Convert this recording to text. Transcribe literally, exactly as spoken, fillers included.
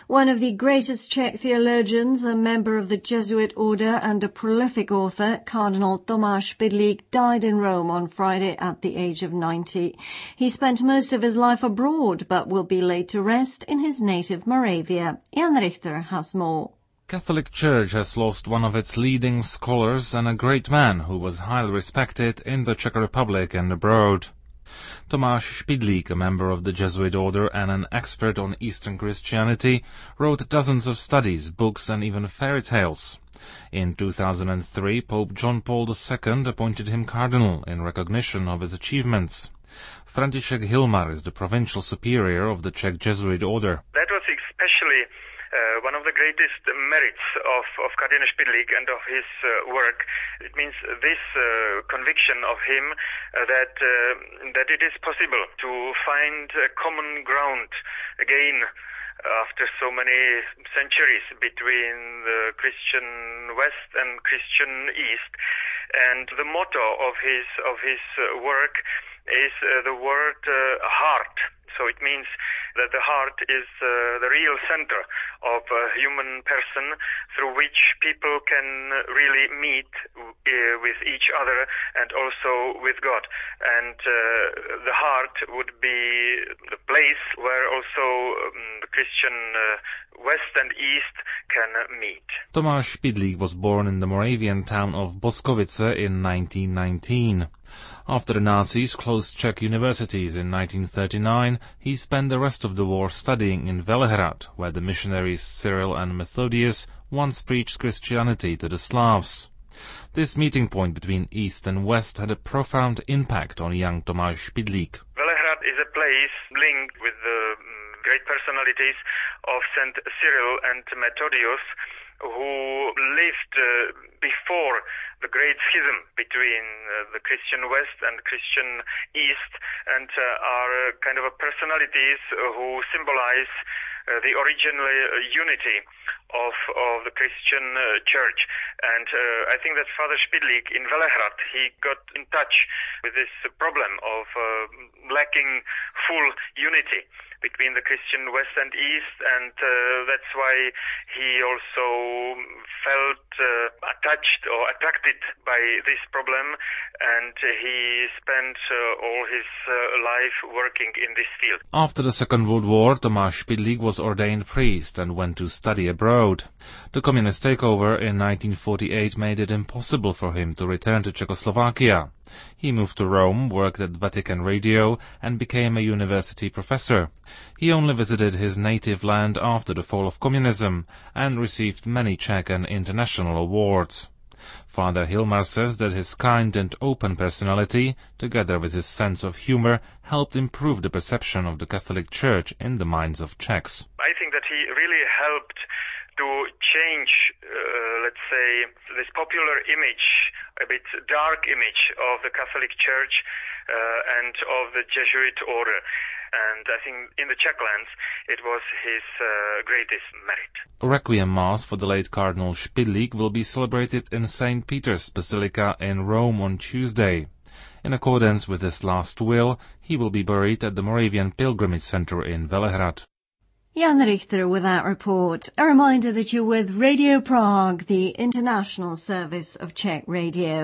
One of the greatest Czech theologians, a member of the Jesuit order and a prolific author, Cardinal Tomáš Špidlík, died in Rome on Friday at the age of ninety. He spent most of his life abroad, but will be laid to rest in his native Moravia. Jan Richter has more. Catholic Church has lost one of its leading scholars and a great man who was highly respected in the Czech Republic and abroad. Tomáš Špidlík, a member of the Jesuit order and an expert on Eastern Christianity, wrote dozens of studies, books and even fairy tales. In two thousand three, Pope John Paul the Second appointed him cardinal in recognition of his achievements. František Hilmar is the provincial superior of the Czech Jesuit order. That was especially Uh, one of the greatest merits of, of Cardinal Špidlík and of his uh, work. It means this uh, conviction of him uh, that uh, that it is possible to find uh, common ground again after so many centuries between the Christian West and Christian East. And the motto of his of his uh, work is uh, the word uh, heart. So it means that the heart is uh, the real center of a human person through which people can really meet uh, with each other and also with God. And uh, the heart would be the place where also um, the Christian uh, West and East can uh, meet. Tomáš Špidlík was born in the Moravian town of Boskovice in nineteen nineteen. After the Nazis closed Czech universities in nineteen thirty-nine, he spent the rest of the war studying in Velehrad, where the missionaries Cyril and Methodius once preached Christianity to the Slavs. This meeting point between East and West had a profound impact on young Tomáš Špidlík. Velehrad is a place linked with the great personalities of Saint Cyril and Methodius, who lived uh, before the great schism between uh, the Christian West and Christian East, and uh, are uh, kind of a personalities who symbolize uh, the original uh, unity of of the Christian uh, Church. And uh, I think that Father Špidlík in Velehrad, he got in touch with this problem of uh, lacking full unity between the Christian West and East, and uh, that's why he also felt uh, attached or attracted by this problem, and uh, he spent uh, all his uh, life working in this field. After the Second World War, Tomáš Špidlík was ordained priest and went to study abroad. The communist takeover in nineteen forty-eight made it impossible for him to return to Czechoslovakia. He moved to Rome, worked at Vatican Radio, and became a university professor. He only visited his native land after the fall of communism, and received many Czech and international awards. Father Hilmar says that his kind and open personality, together with his sense of humor, helped improve the perception of the Catholic Church in the minds of Czechs. I think that he really helped to change, uh, let's say, this popular image, a bit dark image of the Catholic Church uh, and of the Jesuit order. And I think in the Czech lands, it was his uh, greatest merit. A Requiem Mass for the late Cardinal Špidlík will be celebrated in Saint Peter's Basilica in Rome on Tuesday. In accordance with his last will, he will be buried at the Moravian Pilgrimage Center in Velehrad. Jan Richter with that report. A reminder that you're with Radio Prague, the international service of Czech Radio.